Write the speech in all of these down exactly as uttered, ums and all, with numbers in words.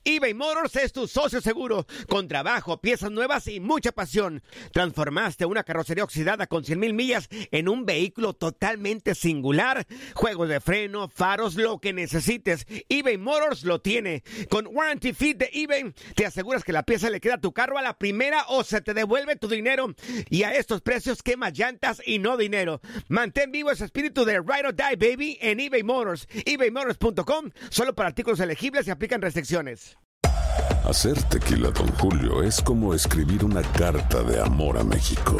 eBay Motors es tu socio seguro. Con trabajo, piezas nuevas y mucha pasión. Transformaste una carrocería oxidada con cien mil millas en un vehículo totalmente singular. Juegos de freno, faros, lo que necesites, eBay Motors lo tiene. Con Warranty Fit de eBay, te aseguras que la pieza le queda a tu carro a la primera o se te devuelve tu dinero. Y a estos precios, quemas llantas y no dinero. Mantén vivo ese espíritu de Ride or Die, baby, en eBay Motors. eBay Motors punto com. Solo para artículos elegibles y aplican restricciones. Hacer tequila Don Julio es como escribir una carta de amor a México.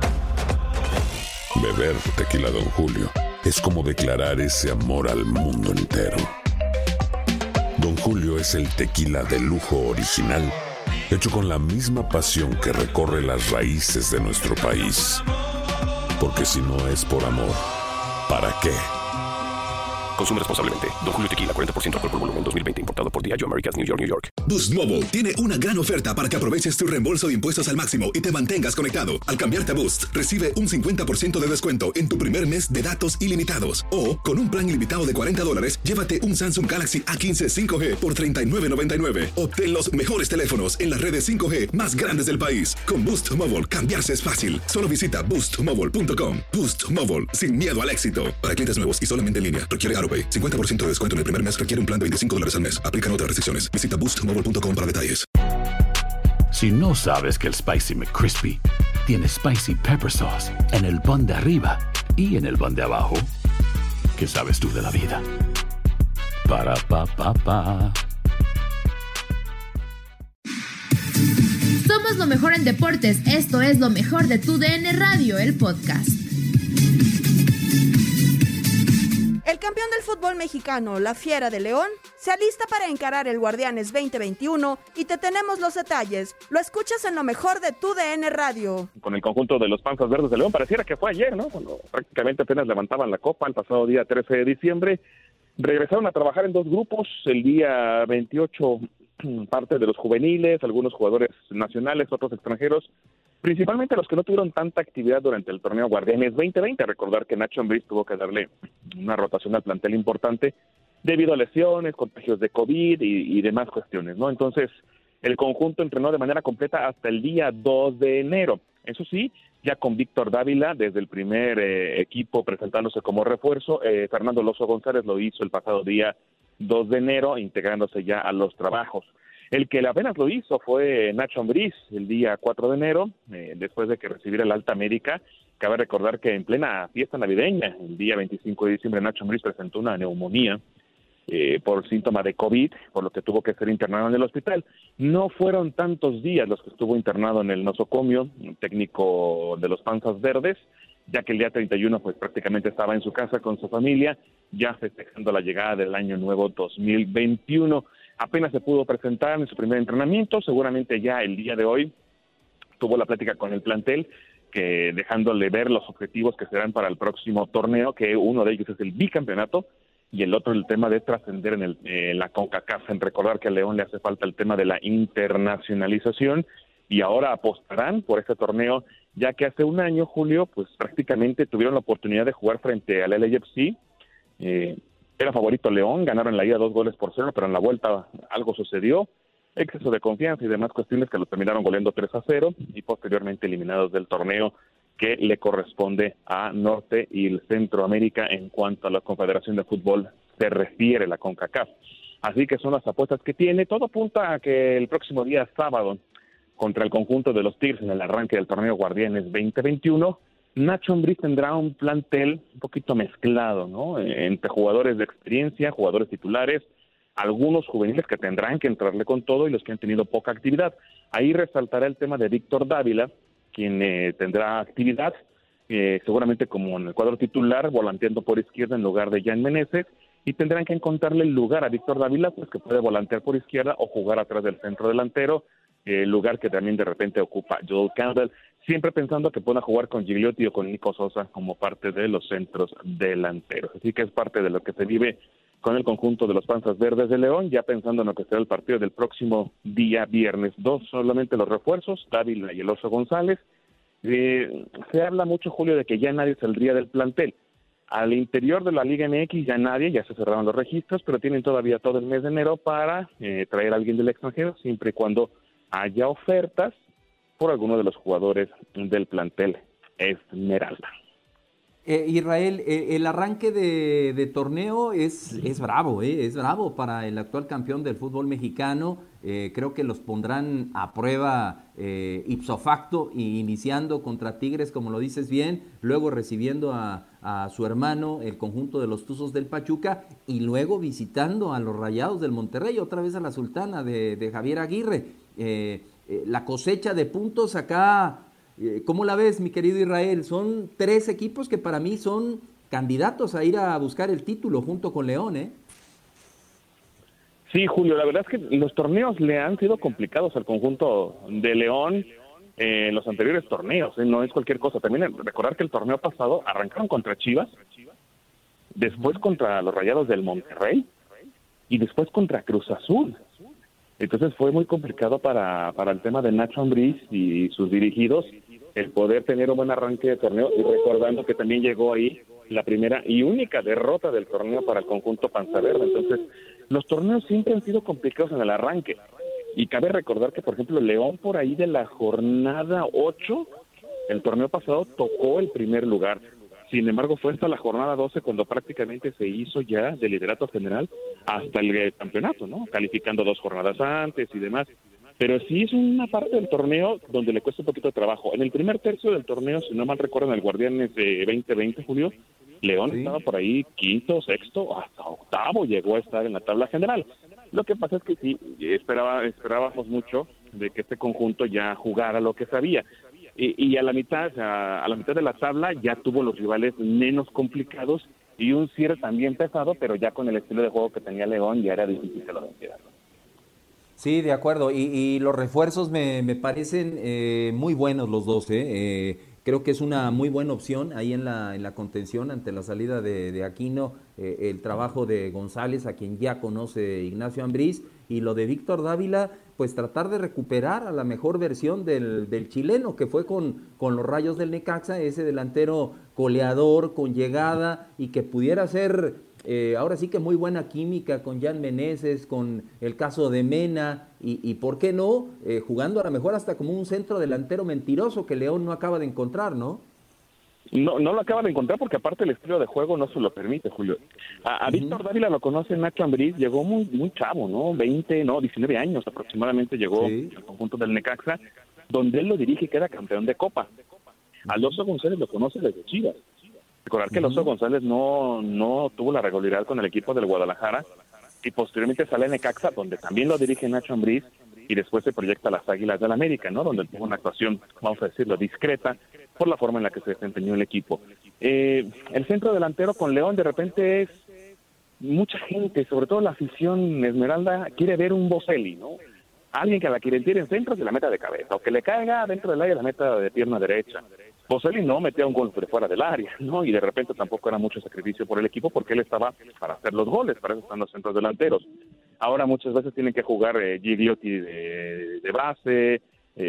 Beber tequila Don Julio es como declarar ese amor al mundo entero. Don Julio es el tequila de lujo original, hecho con la misma pasión que recorre las raíces de nuestro país. Porque si no es por amor, ¿para qué? Consume responsablemente. Don Julio Tequila, cuarenta por ciento alcohol por volumen, dos mil veinte. Importado por Diageo Americas, New York, New York. Boost Mobile tiene una gran oferta para que aproveches tu reembolso de impuestos al máximo y te mantengas conectado. Al cambiarte a Boost, recibe un cincuenta por ciento de descuento en tu primer mes de datos ilimitados. O, con un plan ilimitado de cuarenta dólares, llévate un Samsung Galaxy A quince cinco G por treinta y nueve noventa y nueve. Obtén los mejores teléfonos en las redes cinco G más grandes del país. Con Boost Mobile, cambiarse es fácil. Solo visita boost mobile punto com. Boost Mobile, sin miedo al éxito. Para clientes nuevos y solamente en línea, requiere AutoPay. cincuenta por ciento de descuento en el primer mes, requiere un plan de veinticinco dólares al mes. Aplican otras restricciones. Visita boost mobile punto com para detalles. Si no sabes que el Spicy McCrispy tiene Spicy Pepper Sauce en el pan de arriba y en el pan de abajo, ¿qué sabes tú de la vida? Para, pa, pa, pa. Somos lo mejor en deportes. Esto es lo mejor de tu D N Radio, el podcast. El campeón del fútbol mexicano, la Fiera de León, se alista para encarar el Guardianes veinte veintiuno y te tenemos los detalles. Lo escuchas en lo mejor de tu D N Radio. Con el conjunto de los Panzas Verdes de León, pareciera que fue ayer, ¿no? Cuando prácticamente apenas levantaban la copa el pasado día trece de diciembre. Regresaron a trabajar en dos grupos. El día veintiocho, parte de los juveniles, algunos jugadores nacionales, otros extranjeros. Principalmente los que no tuvieron tanta actividad durante el torneo Guardianes veinte veinte. Recordar que Nacho Ambriz tuvo que darle una rotación al plantel importante debido a lesiones, contagios de COVID y, y demás cuestiones, ¿no? Entonces, el conjunto entrenó de manera completa hasta el día dos de enero. Eso sí, ya con Víctor Dávila desde el primer eh, equipo presentándose como refuerzo. Eh, Fernando Lozo González lo hizo el pasado día dos de enero, integrándose ya a los trabajos. El que apenas lo hizo fue Nacho Ambriz el día cuatro de enero, eh, después de que recibiera el alta médica. Cabe recordar que en plena fiesta navideña, el día veinticinco de diciembre, Nacho Ambriz presentó una neumonía eh, por síntoma de COVID, por lo que tuvo que ser internado en el hospital. No fueron tantos días los que estuvo internado en el nosocomio, un técnico de los Panzas Verdes, ya que el día treinta y uno pues prácticamente estaba en su casa con su familia, ya festejando la llegada del año nuevo dos mil veintiuno. Apenas se pudo presentar en su primer entrenamiento, seguramente ya el día de hoy tuvo la plática con el plantel, que dejándole ver los objetivos que serán para el próximo torneo, que uno de ellos es el bicampeonato y el otro el tema de trascender en el, eh, la CONCACAF. En recordar que a León le hace falta el tema de la internacionalización y ahora apostarán por este torneo, ya que hace un año, Julio, pues prácticamente tuvieron la oportunidad de jugar frente al L A F C. Eh, Era favorito León, ganaron la ida dos goles por cero, pero en la vuelta algo sucedió, exceso de confianza y demás cuestiones que lo terminaron goleando tres a cero y posteriormente eliminados del torneo que le corresponde a Norte y el Centroamérica en cuanto a la Confederación de Fútbol se refiere, la CONCACAF. Así que son las apuestas que tiene. Todo apunta a que el próximo día sábado, contra el conjunto de los Tigres en el arranque del torneo Guardianes veinte veintiuno, Nacho Ambriz tendrá un plantel un poquito mezclado, ¿no? Entre jugadores de experiencia, jugadores titulares, algunos juveniles que tendrán que entrarle con todo y los que han tenido poca actividad. Ahí resaltará el tema de Víctor Dávila, quien eh, tendrá actividad, eh, seguramente como en el cuadro titular, volanteando por izquierda en lugar de Jan Meneses, y tendrán que encontrarle el lugar a Víctor Dávila, pues que puede volantear por izquierda o jugar atrás del centro delantero, el eh, lugar que también de repente ocupa Joel Campbell, siempre pensando que pueda jugar con Gigliotti o con Nico Sosa como parte de los centros delanteros. Así que es parte de lo que se vive con el conjunto de los Panzas Verdes de León, ya pensando en lo que será el partido del próximo día viernes. Dos solamente los refuerzos, Dávila y el Oso González. Eh, se habla mucho, Julio, de que ya nadie saldría del plantel. Al interior de la Liga M X ya nadie, ya se cerraron los registros, pero tienen todavía todo el mes de enero para eh, traer a alguien del extranjero, siempre y cuando haya ofertas por alguno de los jugadores del plantel Esmeralda. Eh, Israel, eh, el arranque de, de torneo es, es bravo, eh, es bravo para el actual campeón del fútbol mexicano. Eh, creo que los pondrán a prueba eh, ipso facto, y iniciando contra Tigres, como lo dices bien, luego recibiendo a, a su hermano, el conjunto de los Tuzos del Pachuca, y luego visitando a los Rayados del Monterrey, otra vez a la Sultana de, de Javier Aguirre. Eh, eh, la cosecha de puntos acá, eh, ¿cómo la ves, mi querido Israel? Son tres equipos que para mí son candidatos a ir a buscar el título junto con León, ¿eh? Sí, Julio, la verdad es que los torneos le han sido complicados al conjunto de León en eh, los anteriores torneos, ¿eh? No es cualquier cosa. También recordar que el torneo pasado arrancaron contra Chivas, después contra los Rayados del Monterrey y después contra Cruz Azul. Entonces fue muy complicado para, para el tema de Nacho Ambriz y sus dirigidos el poder tener un buen arranque de torneo, y recordando que también llegó ahí la primera y única derrota del torneo para el conjunto Panza Verde. Entonces, los torneos siempre han sido complicados en el arranque. Y cabe recordar que, por ejemplo, León por ahí de la jornada ocho, el torneo pasado tocó el primer lugar. Sin embargo, fue hasta la jornada doce cuando prácticamente se hizo ya de liderato general hasta el campeonato, ¿no? Calificando dos jornadas antes y demás. Pero sí es una parte del torneo donde le cuesta un poquito de trabajo. En el primer tercio del torneo, si no mal recuerdo, en el Guardianes de veinte veinte, Julio, León sí estaba por ahí quinto, sexto, hasta octavo llegó a estar en la tabla general. Lo que pasa es que sí, esperaba, esperábamos mucho de que este conjunto ya jugara lo que sabía. Y, y a la mitad, a, a la mitad de la tabla ya tuvo los rivales menos complicados y un cierre también pesado, pero ya con el estilo de juego que tenía León ya era difícil que lo venciera. Sí, de acuerdo. Y, y los refuerzos me, me parecen eh, muy buenos los dos, ¿eh? Eh, creo que es una muy buena opción ahí en la, en la contención ante la salida de, de Aquino, eh, el trabajo de González, a quien ya conoce Ignacio Ambriz, y lo de Víctor Dávila, pues tratar de recuperar a la mejor versión del, del chileno, que fue con, con los Rayos del Necaxa, ese delantero goleador, con llegada, y que pudiera ser, eh, ahora sí que muy buena química con Jan Meneses, con el caso de Mena, y, y por qué no, eh, jugando a lo mejor hasta como un centro delantero mentiroso que León no acaba de encontrar, ¿no? No, no lo acaba de encontrar porque aparte el estilo de juego no se lo permite, Julio. A, a uh-huh. Víctor Dávila lo conoce Nacho Ambriz, llegó muy muy chavo, ¿no? veinte, no, diecinueve años aproximadamente llegó sí. al conjunto del Necaxa, donde él lo dirige y queda campeón de Copa. Al Oso González lo conoce desde Chivas. Recordar que el Oso uh-huh. González no, no tuvo la regularidad con el equipo del Guadalajara y posteriormente sale a Necaxa, donde también lo dirige Nacho Ambriz, y después se proyecta a las Águilas del América, ¿no? Donde tuvo una actuación, vamos a decirlo, discreta, por la forma en la que se desempeñó el equipo. Eh, el centro delantero con León de repente es mucha gente, sobre todo la afición Esmeralda, quiere ver un Boselli, ¿no? Alguien que la quiere tirar en centro y la meta de cabeza, o que le caiga dentro del área la meta de pierna derecha. Boselli no metía un gol de fuera del área, ¿no? Y de repente tampoco era mucho sacrificio por el equipo porque él estaba para hacer los goles, para eso están los centros delanteros. Ahora muchas veces tienen que jugar eh, Gigliotti de, de base,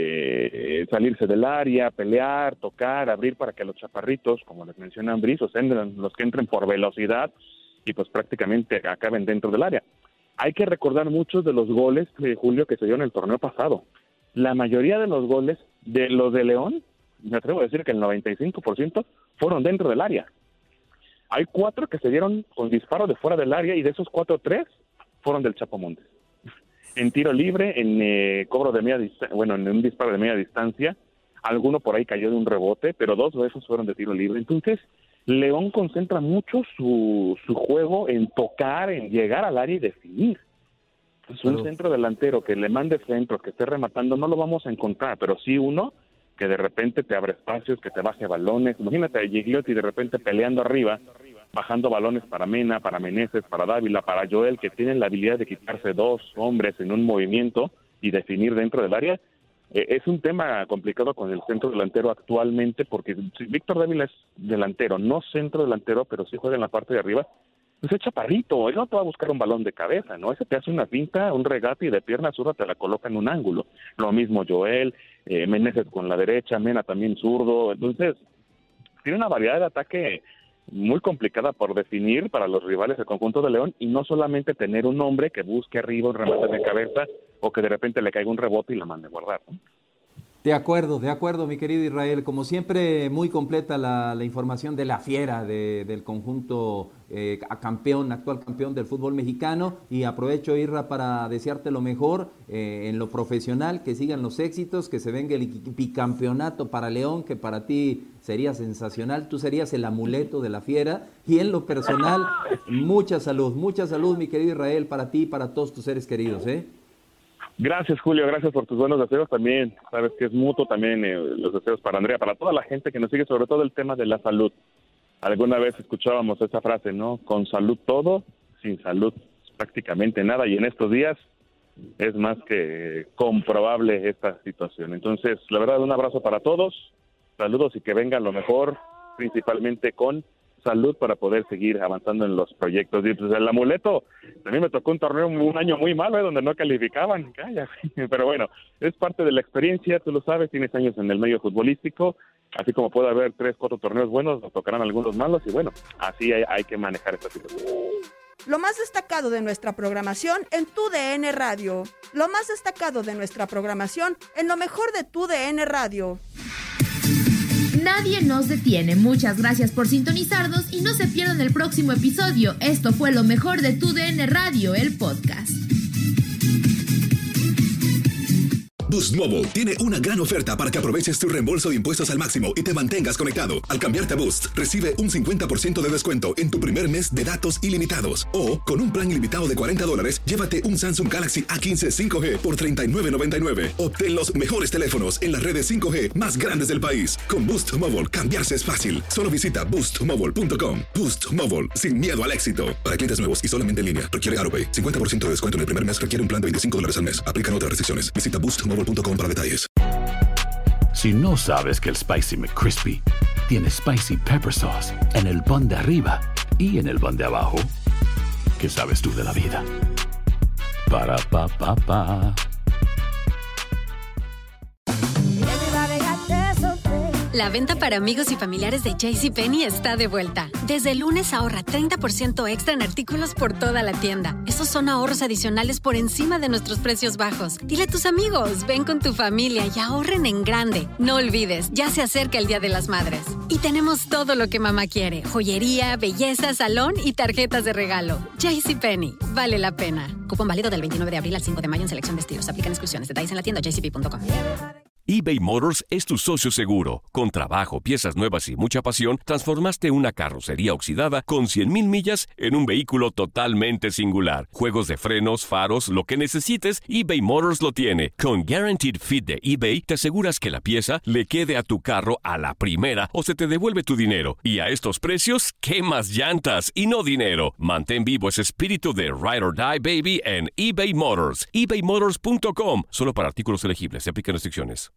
eh, salirse del área, pelear, tocar, abrir para que los chaparritos, como les menciona Ambriz, o sean los que entren por velocidad y pues prácticamente acaben dentro del área. Hay que recordar muchos de los goles de Julio que se dio en el torneo pasado. La mayoría de los goles de los de León, me atrevo a decir que el noventa y cinco por ciento fueron dentro del área. Hay cuatro que se dieron con disparo de fuera del área y de esos cuatro, tres fueron del Chapo Montes. En tiro libre, en eh, cobro de media distancia, bueno, en un disparo de media distancia, alguno por ahí cayó de un rebote, pero dos de esos fueron de tiro libre. Entonces, León concentra mucho su, su juego en tocar, en llegar al área y definir. Pues un centro delantero que le mande centro, que esté rematando, no lo vamos a encontrar, pero sí uno que de repente te abre espacios, que te baje balones. Imagínate a Gigliotti de repente peleando arriba, bajando balones para Mena, para Meneses, para Dávila, para Joel, que tienen la habilidad de quitarse dos hombres en un movimiento y definir dentro del área. Eh, es un tema complicado con el centro delantero actualmente, porque si Víctor Dávila es delantero, no centro delantero, pero sí juega en la parte de arriba, pues es chaparrito, él no te va a buscar un balón de cabeza, ¿no? Ese te hace una pinta, un regate y de pierna zurda te la coloca en un ángulo. Lo mismo Joel, eh, Meneses con la derecha, Mena también zurdo. Entonces, tiene una variedad de ataque muy complicada por definir para los rivales del conjunto de León, y no solamente tener un hombre que busque arriba un remate de cabeza o que de repente le caiga un rebote y la mande a guardar, ¿no? De acuerdo, de acuerdo, mi querido Israel. Como siempre, muy completa la, la información de la fiera de, del conjunto eh, campeón, actual campeón del fútbol mexicano. Y aprovecho, Irra, para desearte lo mejor eh, en lo profesional, que sigan los éxitos, que se venga el bicampeonato para León, que para ti sería sensacional. Tú serías el amuleto de la fiera. Y en lo personal, mucha salud, mucha salud, mi querido Israel, para ti y para todos tus seres queridos, ¿eh? Gracias, Julio, gracias por tus buenos deseos también. Sabes que es mutuo también eh, los deseos para Andrea, para toda la gente que nos sigue, sobre todo el tema de la salud. Alguna vez escuchábamos esa frase, ¿no? Con salud todo, sin salud prácticamente nada, y en estos días es más que comprobable esta situación. Entonces, la verdad, un abrazo para todos, saludos y que vengan lo mejor, principalmente con salud para poder seguir avanzando en los proyectos. Y pues el amuleto, también me tocó un torneo un año muy malo, ¿eh? Donde no calificaban, calla, pero bueno, es parte de la experiencia, tú lo sabes, tienes años en el medio futbolístico, así como puede haber tres, cuatro torneos buenos, nos tocarán algunos malos, y bueno, así hay, hay que manejar esta situación. Lo más destacado de nuestra programación en Tu D N Radio. Lo más destacado de nuestra programación en lo mejor de Tu D N Radio. Nadie nos detiene. Muchas gracias por sintonizarnos y no se pierdan el próximo episodio. Esto fue lo mejor de Tu D N Radio, el podcast. Boost Mobile tiene una gran oferta para que aproveches tu reembolso de impuestos al máximo y te mantengas conectado. Al cambiarte a Boost, recibe un cincuenta por ciento de descuento en tu primer mes de datos ilimitados. O, con un plan ilimitado de cuarenta dólares, llévate un Samsung Galaxy A quince cinco G por treinta y nueve noventa y nueve. Obtén los mejores teléfonos en las redes cinco G más grandes del país. Con Boost Mobile, cambiarse es fácil. Solo visita boost mobile punto com. Boost Mobile, sin miedo al éxito. Para clientes nuevos y solamente en línea, requiere AutoPay. cincuenta por ciento de descuento en el primer mes, requiere un plan de veinticinco dólares al mes. Aplican otras restricciones. Visita boost mobile punto com para detalles. Si no sabes que el Spicy McCrispy tiene Spicy Pepper Sauce en el pan de arriba y en el pan de abajo, ¿qué sabes tú de la vida? Para, pa, pa, pa. La venta para amigos y familiares de JCPenney está de vuelta. Desde el lunes ahorra treinta por ciento extra en artículos por toda la tienda. Esos son ahorros adicionales por encima de nuestros precios bajos. Dile a tus amigos, ven con tu familia y ahorren en grande. No olvides, ya se acerca el Día de las Madres. Y tenemos todo lo que mamá quiere. Joyería, belleza, salón y tarjetas de regalo. JCPenney, vale la pena. Cupón válido del veintinueve de abril al cinco de mayo en selección de estilos. Aplican exclusiones. Detalles en la tienda j c p punto com. eBay Motors es tu socio seguro. Con trabajo, piezas nuevas y mucha pasión, transformaste una carrocería oxidada con cien mil millas en un vehículo totalmente singular. Juegos de frenos, faros, lo que necesites, eBay Motors lo tiene. Con Guaranteed Fit de eBay, te aseguras que la pieza le quede a tu carro a la primera o se te devuelve tu dinero. Y a estos precios, ¿qué más llantas y no dinero? Mantén vivo ese espíritu de Ride or Die, baby, en eBay Motors. ebay motors punto com. Solo para artículos elegibles. Se aplican restricciones.